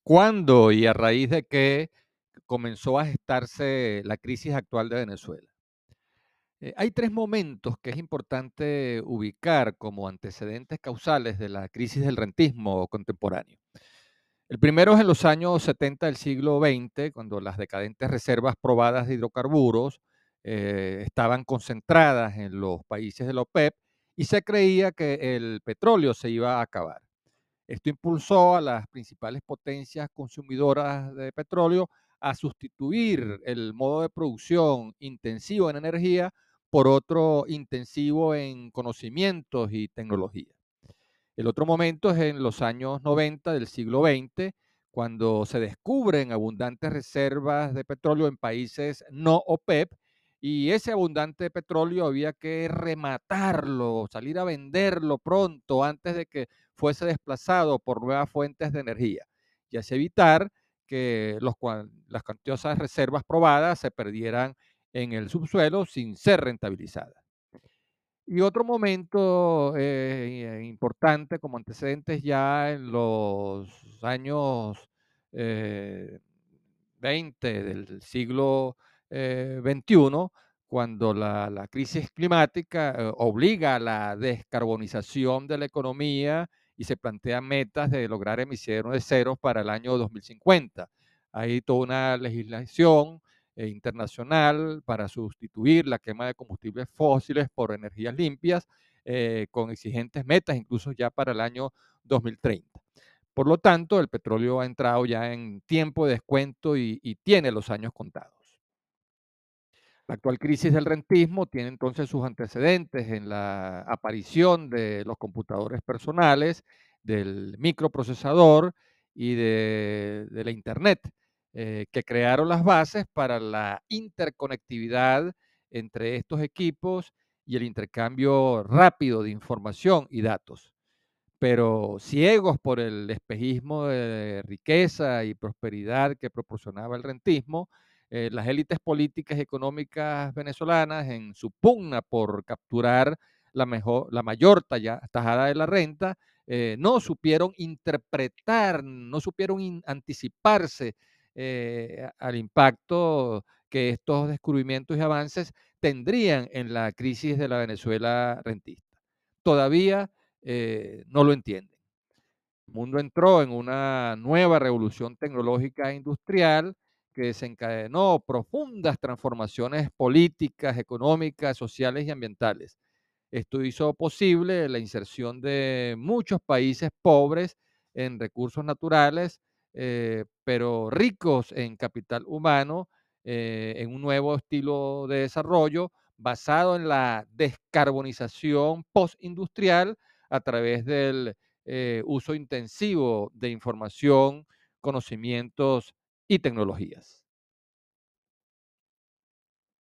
¿Cuándo y a raíz de qué comenzó a gestarse la crisis actual de Venezuela? Hay tres momentos que es importante ubicar como antecedentes causales de la crisis del rentismo contemporáneo. El primero es en los años 70 del siglo XX, cuando las decadentes reservas probadas de hidrocarburos estaban concentradas en los países de la OPEP y se creía que el petróleo se iba a acabar. Esto impulsó a las principales potencias consumidoras de petróleo a sustituir el modo de producción intensivo en energía por otro intensivo en conocimientos y tecnología. El otro momento es en los años 90 del siglo XX, cuando se descubren abundantes reservas de petróleo en países no OPEP y ese abundante petróleo había que rematarlo, salir a venderlo pronto antes de que fuese desplazado por nuevas fuentes de energía y así evitar que las cuantiosas reservas probadas se perdieran en el subsuelo sin ser rentabilizadas. Y otro momento importante como antecedentes ya en los años eh, 20 del siglo XXI, cuando la crisis climática obliga a la descarbonización de la economía y se plantean metas de lograr emisiones de cero para el año 2050. Hay toda una legislación internacional para sustituir la quema de combustibles fósiles por energías limpias, con exigentes metas, incluso ya para el año 2030. Por lo tanto, el petróleo ha entrado ya en tiempo de descuento y tiene los años contados. La actual crisis del rentismo tiene entonces sus antecedentes en la aparición de los computadores personales, del microprocesador y de la Internet, que crearon las bases para la interconectividad entre estos equipos y el intercambio rápido de información y datos. Pero ciegos por el espejismo de riqueza y prosperidad que proporcionaba el rentismo, las élites políticas y económicas venezolanas, en su pugna por capturar la mayor tajada de la renta, no supieron interpretar, no supieron anticiparse al impacto que estos descubrimientos y avances tendrían en la crisis de la Venezuela rentista. Todavía no lo entienden. El mundo entró en una nueva revolución tecnológica e industrial que desencadenó profundas transformaciones políticas, económicas, sociales y ambientales. Esto hizo posible la inserción de muchos países pobres en recursos naturales, pero ricos en capital humano, en un nuevo estilo de desarrollo basado en la descarbonización postindustrial a través del uso intensivo de información, conocimientos y tecnologías.